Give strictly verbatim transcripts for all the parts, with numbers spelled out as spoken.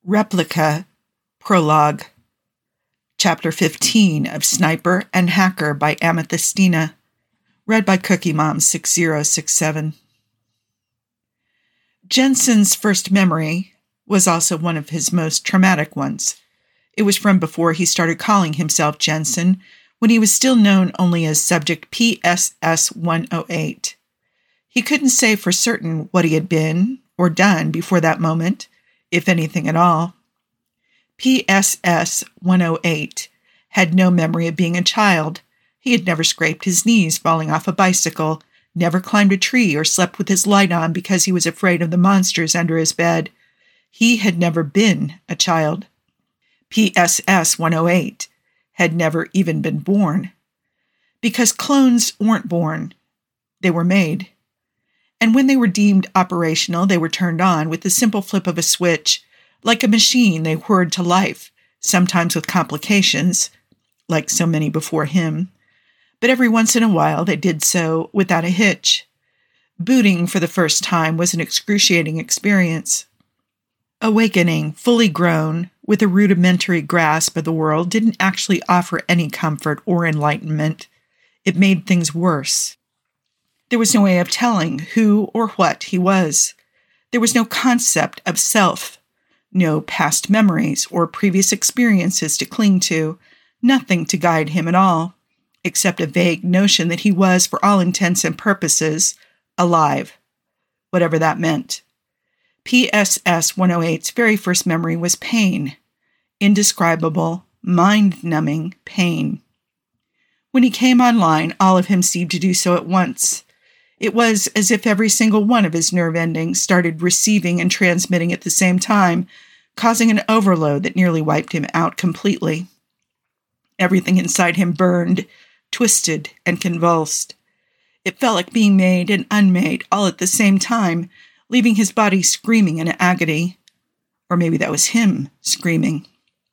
Replica, Prologue, Chapter fifteen of Sniper and Hacker by Amethystina, read by Cookie Mom six zero six seven. Jensen's first memory was also one of his most traumatic ones. It was from before he started calling himself Jensen, when he was still known only as Subject P S S one oh eight. He couldn't say for certain what he had been or done before that moment, if anything at all. P S S one oh eight had no memory of being a child. He had never scraped his knees falling off a bicycle, never climbed a tree or slept with his light on because he was afraid of the monsters under his bed. He had never been a child. P S S one oh eight had never even been born. Because clones weren't born. They were made. And when they were deemed operational, they were turned on with the simple flip of a switch. Like a machine, they whirred to life, sometimes with complications, like so many before him. But every once in a while, they did so without a hitch. Booting for the first time was an excruciating experience. Awakening, fully grown, with a rudimentary grasp of the world, didn't actually offer any comfort or enlightenment. It made things worse. There was no way of telling who or what he was. There was no concept of self. No past memories or previous experiences to cling to, nothing to guide him at all, except a vague notion that he was, for all intents and purposes, alive, whatever that meant. P S S one oh eight's very first memory was pain, indescribable, mind-numbing pain. When he came online, all of him seemed to do so at once. It was as if every single one of his nerve endings started receiving and transmitting at the same time, causing an overload that nearly wiped him out completely. Everything inside him burned, twisted, and convulsed. It felt like being made and unmade all at the same time, leaving his body screaming in agony. Or maybe that was him screaming.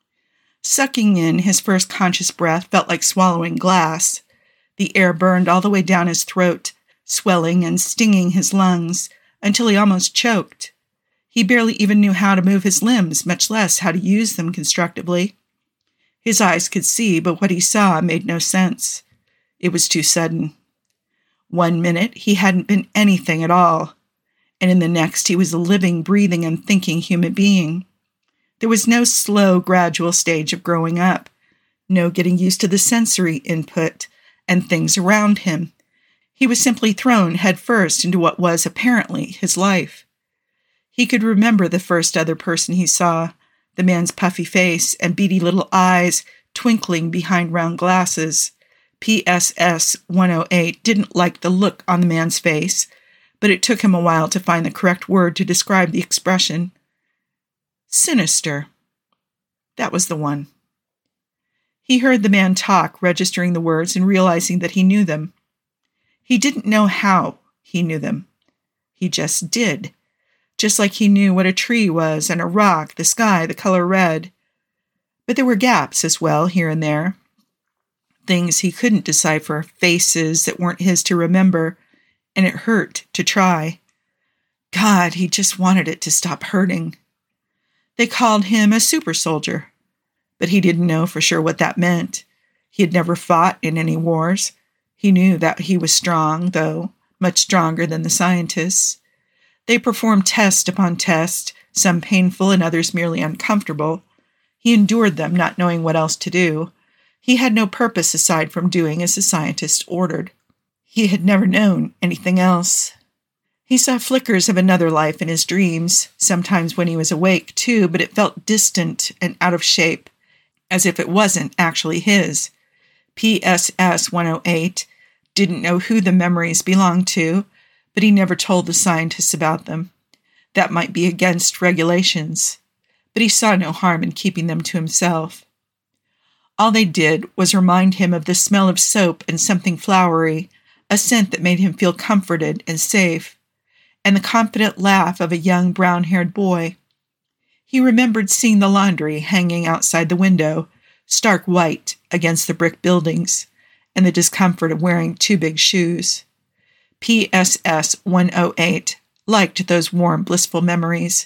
Sucking in his first conscious breath felt like swallowing glass. The air burned all the way down his throat, swelling and stinging his lungs, until he almost choked. He barely even knew how to move his limbs, much less how to use them constructively. His eyes could see, but what he saw made no sense. It was too sudden. One minute, he hadn't been anything at all, and in the next, he was a living, breathing, and thinking human being. There was no slow, gradual stage of growing up, no getting used to the sensory input and things around him. He was simply thrown headfirst into what was apparently his life. He could remember the first other person he saw, the man's puffy face and beady little eyes twinkling behind round glasses. P S S one oh eight didn't like the look on the man's face, but it took him a while to find the correct word to describe the expression. Sinister. That was the one. He heard the man talk, registering the words and realizing that he knew them. He didn't know how he knew them. He just did. Just like he knew what a tree was and a rock, the sky, the color red. But there were gaps as well, here and there. Things he couldn't decipher, faces that weren't his to remember, and it hurt to try. God, he just wanted it to stop hurting. They called him a super soldier, but he didn't know for sure what that meant. He had never fought in any wars. He knew that he was strong, though, much stronger than the scientists. They performed test upon test, some painful and others merely uncomfortable. He endured them, not knowing what else to do. He had no purpose aside from doing as the scientists ordered. He had never known anything else. He saw flickers of another life in his dreams, sometimes when he was awake, too, but it felt distant and out of shape, as if it wasn't actually his. P S S one oh eight didn't know who the memories belonged to, but he never told the scientists about them. That might be against regulations, but he saw no harm in keeping them to himself. All they did was remind him of the smell of soap and something flowery, a scent that made him feel comforted and safe, and the confident laugh of a young brown-haired boy. He remembered seeing the laundry hanging outside the window, stark white against the brick buildings, and the discomfort of wearing two big shoes. P S S one oh eight liked those warm, blissful memories,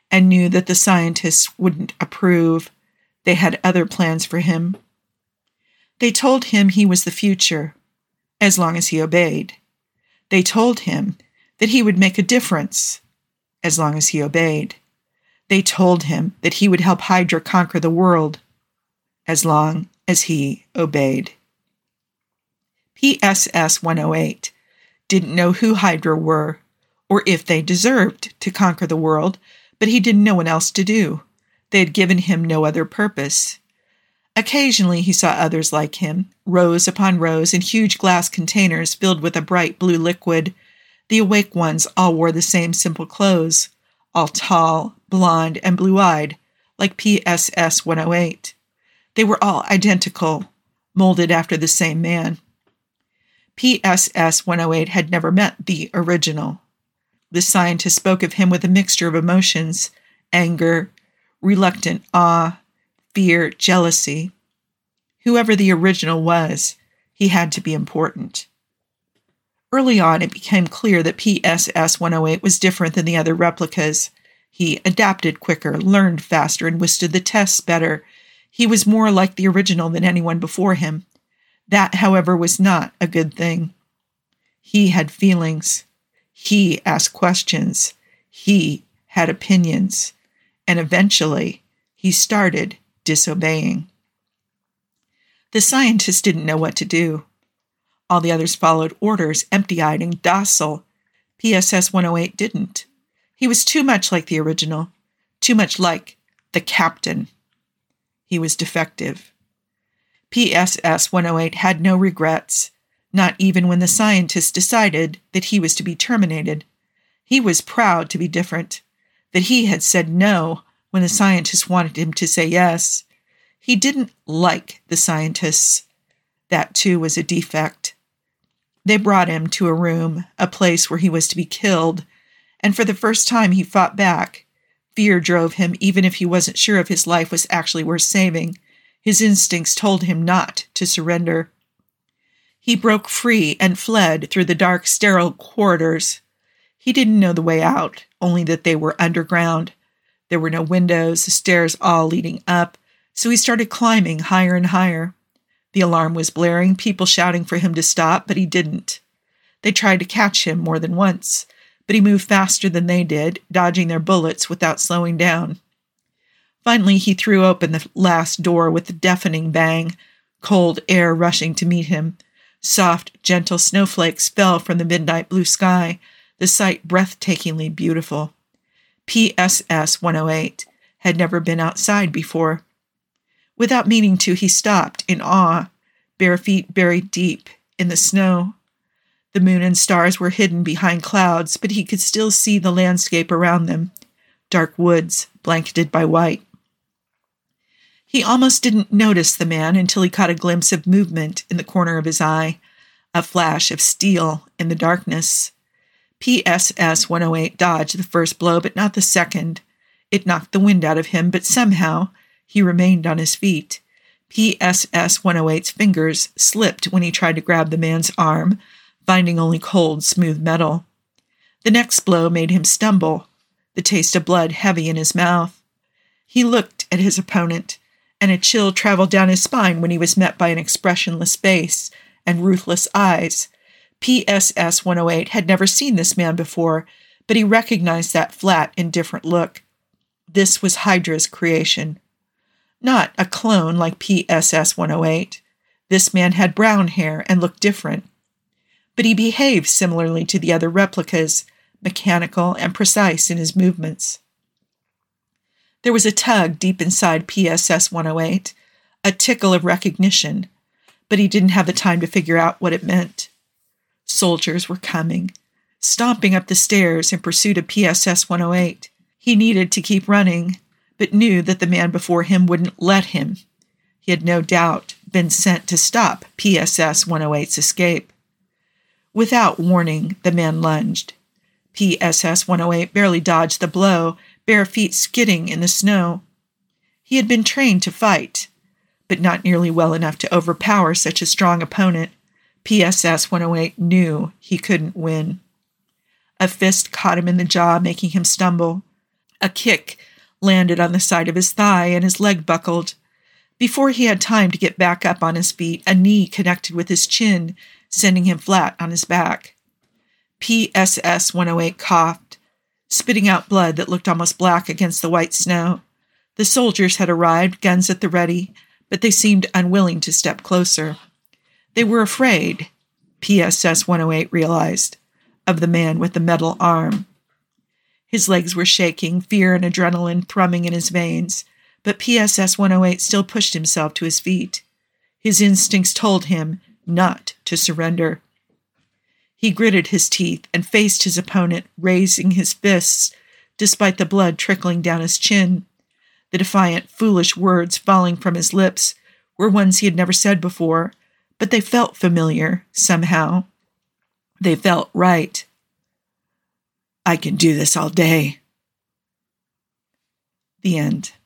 and knew that the scientists wouldn't approve. They had other plans for him. They told him he was the future, as long as he obeyed. They told him that he would make a difference, as long as he obeyed. They told him that he would help Hydra conquer the world, as long as he obeyed. P S S one oh eight didn't know who Hydra were, or if they deserved to conquer the world, but he didn't know what else to do. They had given him no other purpose. Occasionally he saw others like him, rows upon rows in huge glass containers filled with a bright blue liquid. The awake ones all wore the same simple clothes, all tall, blonde, and blue-eyed, like P S S one oh eight. They were all identical, molded after the same man. P S S one oh eight had never met the original. The scientist spoke of him with a mixture of emotions, anger, reluctant awe, fear, jealousy. Whoever the original was, he had to be important. Early on, it became clear that P S S one oh eight was different than the other replicas. He adapted quicker, learned faster, and withstood the tests better. He was more like the original than anyone before him. That, however, was not a good thing. He had feelings. He asked questions. He had opinions. And eventually, he started disobeying. The scientist didn't know what to do. All the others followed orders, empty-eyed and docile. P S S one oh eight didn't. He was too much like the original, too much like the captain. He was defective. P S S one oh eight had no regrets, not even when the scientist decided that he was to be terminated. He was proud to be different, that he had said no when the scientist wanted him to say yes. He didn't like the scientists. That, too, was a defect. They brought him to a room, a place where he was to be killed, and for the first time he fought back. Fear drove him even if he wasn't sure if his life was actually worth saving. His instincts told him not to surrender. He broke free and fled through the dark, sterile corridors. He didn't know the way out, only that they were underground. There were no windows, the stairs all leading up, so he started climbing higher and higher. The alarm was blaring, people shouting for him to stop, but he didn't. They tried to catch him more than once, but he moved faster than they did, dodging their bullets without slowing down. Finally, he threw open the last door with a deafening bang, cold air rushing to meet him. Soft, gentle snowflakes fell from the midnight blue sky, the sight breathtakingly beautiful. P S S one oh eight had never been outside before. Without meaning to, he stopped in awe, bare feet buried deep in the snow. The moon and stars were hidden behind clouds, but he could still see the landscape around them, dark woods blanketed by white. He almost didn't notice the man until he caught a glimpse of movement in the corner of his eye, a flash of steel in the darkness. P S S one oh eight dodged the first blow, but not the second. It knocked the wind out of him, but somehow he remained on his feet. P S S one oh eight's fingers slipped when he tried to grab the man's arm, finding only cold, smooth metal. The next blow made him stumble, the taste of blood heavy in his mouth. He looked at his opponent, and a chill traveled down his spine when he was met by an expressionless face and ruthless eyes. P S S one oh eight had never seen this man before, but he recognized that flat, indifferent look. This was Hydra's creation. Not a clone like P S S one oh eight. This man had brown hair and looked different. But he behaved similarly to the other replicas, mechanical and precise in his movements. There was a tug deep inside P S S one oh eight, a tickle of recognition, but he didn't have the time to figure out what it meant. Soldiers were coming, stomping up the stairs in pursuit of P S S one oh eight. He needed to keep running, but knew that the man before him wouldn't let him. He had no doubt been sent to stop P S S one oh eight's escape. Without warning, the man lunged. P S S one oh eight barely dodged the blow, bare feet skidding in the snow. He had been trained to fight, but not nearly well enough to overpower such a strong opponent. P S S one oh eight knew he couldn't win. A fist caught him in the jaw, making him stumble. A kick landed on the side of his thigh, and his leg buckled. Before he had time to get back up on his feet, a knee connected with his chin, sending him flat on his back. P S S one oh eight coughed, spitting out blood that looked almost black against the white snow. The soldiers had arrived, guns at the ready, but they seemed unwilling to step closer. They were afraid, P S S one oh eight realized, of the man with the metal arm. His legs were shaking, fear and adrenaline thrumming in his veins, but P S S one oh eight still pushed himself to his feet. His instincts told him not to surrender. He gritted his teeth and faced his opponent, raising his fists, despite the blood trickling down his chin. The defiant, foolish words falling from his lips were ones he had never said before, but they felt familiar, somehow. They felt right. I can do this all day. The end.